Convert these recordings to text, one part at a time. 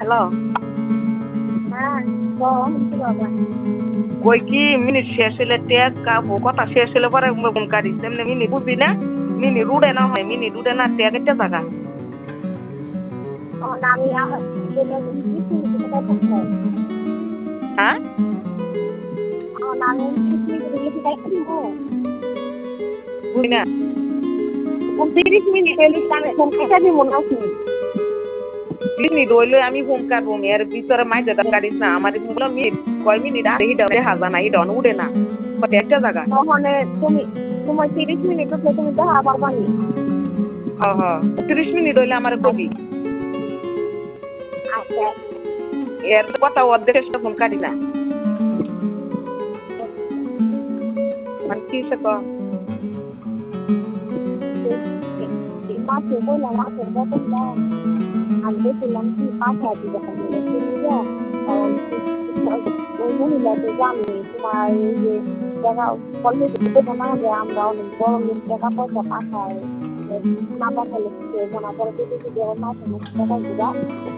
Hello. হ্যাঁ, কি বাবা? ওই কি মিনিট শেষ হইলে ট্যাগ কথা শেষ হইলে পরে ফোন কাটিস এমনি মিনি বুঝবি না মিনি রুডে না হয় মিনি রুডে না ট্যাগ একটা জায়গা। আমি হ্যাঁ বুঝি না 30 মিনিট এলি কানে ফোন কেটে দিব নাকি? মিনিট হইলে আমি ফোন কাটবো এর ভিতরে মাইজে কাটিস না আমার মুখলো মিনিট কয় মিনিট আর হিডা হাজা না হিডা উড়ে না একটা জায়গা। তখন তুমি তোমার 30 মিনিট হচ্ছে তুমি দেখা পারবানি। হ হ 30 মিনিট হইলে আমার কবি আচ্ছা এর কথা অর্ধেক ফোন কাটি না মানে কি সে মাসে বললাম মাসের বেতনটা আমি দেখলাম কি 5,000 টাকা দিলে কিনলে কারণ ওই মহিলাকে জানি তোমার এই যে টাকা কলেজ দেবো না যে আমরা অনেক বড় লোক টাকা পয়সা পাঠাই না পাঠালে কিছু হবো না পরে যদি যদি আমার মাসে মাসে টাকা দিবা।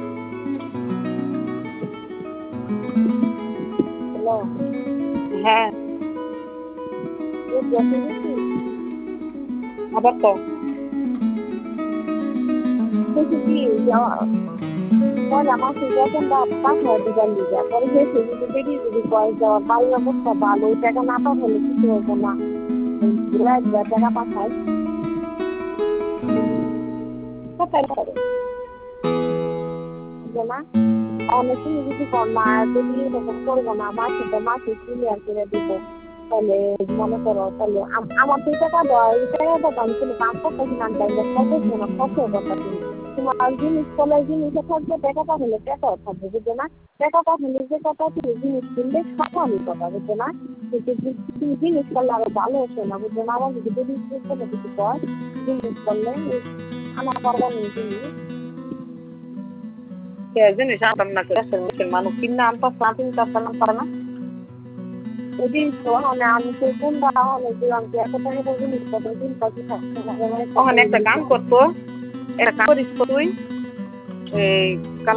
হ্যালো হ্যাঁ আবার তো পরে আমাকে বেতনটা 5,000 দিবার লিগা পরে গেছে যদি বেরিয়ে যদি কয় যাওয়ার বাড়ির অবস্থা ভালো ওই টাকা না পাঠালে কিছু হবো না টাকা পাঠায় কোথায় করে না অনেক তুমি যদি মা যদি এরকম করবো না মাসে ক্লিয়ার করে দিব তাহলে মনে করো তাহলে আমার 2 টাকা দেওয়া এই টাকাটা আমি কোনো কাম করতেছি না কথা তোমার জিনিস কলের জিনিসে থাকবে টাকা পাঠালে টাকাও থাকবে বুঝছো না টাকা পাঠালে যে কথা তুমি জিনিস কিনলে সমানই কথা বুঝছো না কিন্তু তুমি জিনিস করলে আরো ভালো হচ্ছে না বুঝছো না আমার যদি জিনিস করলে কিছু কর জিনিস করলে আমার পারবা নেই জিনিস জিনিস আনতাম না মানুষ কিনা আনতাম পারে না জিনিস তো আমি সেই কোনটা হলে দিলাম যে এত টাকা জিনিস কত দিন কত ওখানে একটা গান করতো একটা কাম করিস তুই এই